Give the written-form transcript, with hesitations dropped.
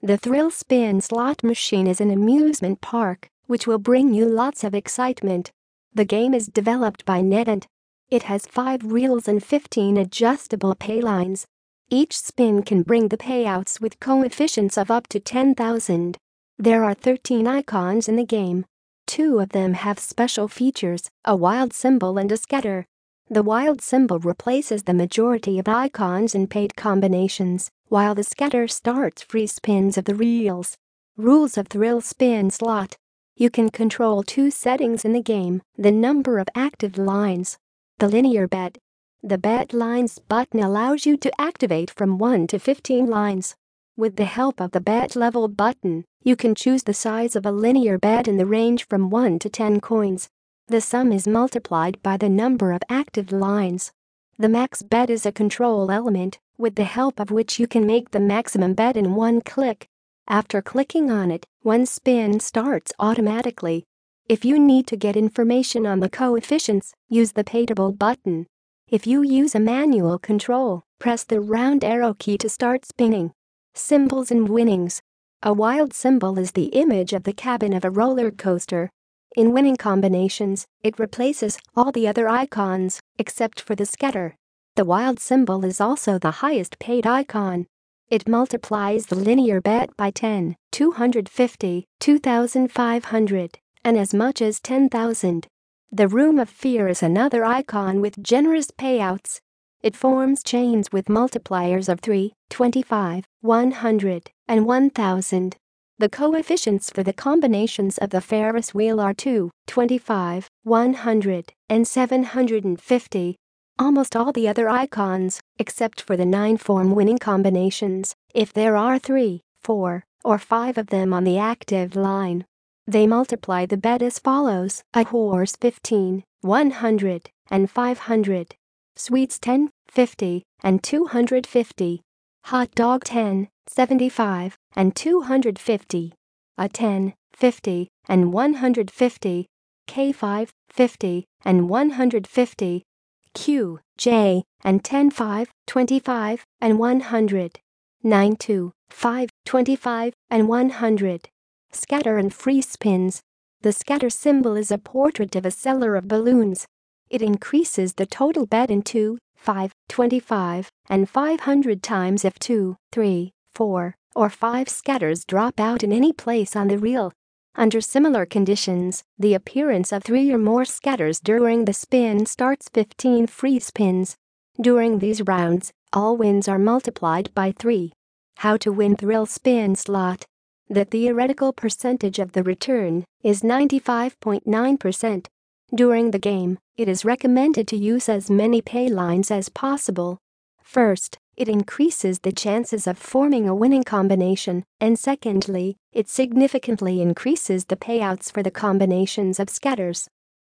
The Thrill Spin slot machine is an amusement park which will bring you lots of excitement. The game is developed by NetEnt. It has 5 reels and 15 adjustable pay lines. Each spin can bring the payouts with coefficients of up to 10,000. There are 13 icons in the game. 2 of them have special features, a wild symbol and a scatter. The wild symbol replaces the majority of icons in paid combinations, while the scatter starts free spins of the reels. Rules of Thrill Spin Slot. You can control 2 settings in the game: the number of active lines. The linear bet. The Bet Lines button allows you to activate from 1 to 15 lines. With the help of the Bet Level button, you can choose the size of a linear bet in the range from 1 to 10 coins. The sum is multiplied by the number of active lines. The Max Bet is a control element, with the help of which you can make the maximum bet in one click. After clicking on it, one spin starts automatically. If you need to get information on the coefficients, use the Payable button. If you use a manual control, press the round arrow key to start spinning. Symbols and winnings. A wild symbol is the image of the cabin of a roller coaster. In winning combinations, it replaces all the other icons, except for the scatter. The wild symbol is also the highest paid icon. It multiplies the linear bet by 10, 250, 2,500, and as much as 10,000. The Room of Fear is another icon with generous payouts. It forms chains with multipliers of 3, 25, 100, and 1,000. The coefficients for the combinations of the Ferris wheel are 2, 25, 100, and 750. Almost all the other icons, except for the 9 form winning combinations, if there are 3, 4, or 5 of them on the active line. They multiply the bet as follows: a horse 15, 100, and 500. Sweets 10, 50, and 250. Hot dog 10, 75, and 250. A 10, 50, and 150. K5, 50, and 150. Q, J, and 10, 5, 25, and 100. 9, 2, 5, 25, and 100. Scatter and free spins. The scatter symbol is a portrait of a seller of balloons. It increases the total bet in 2, 5, 25, and 500 times if 2, 3, 4, or 5 scatters drop out in any place on the reel. Under similar conditions, the appearance of 3 or more scatters during the spin starts 15 free spins. During these rounds, all wins are multiplied by 3. How to win Thrill Spin Slot. The theoretical percentage of the return is 95.9%. During the game, it is recommended to use as many pay lines as possible. First, it increases the chances of forming a winning combination, and secondly, it significantly increases the payouts for the combinations of scatters.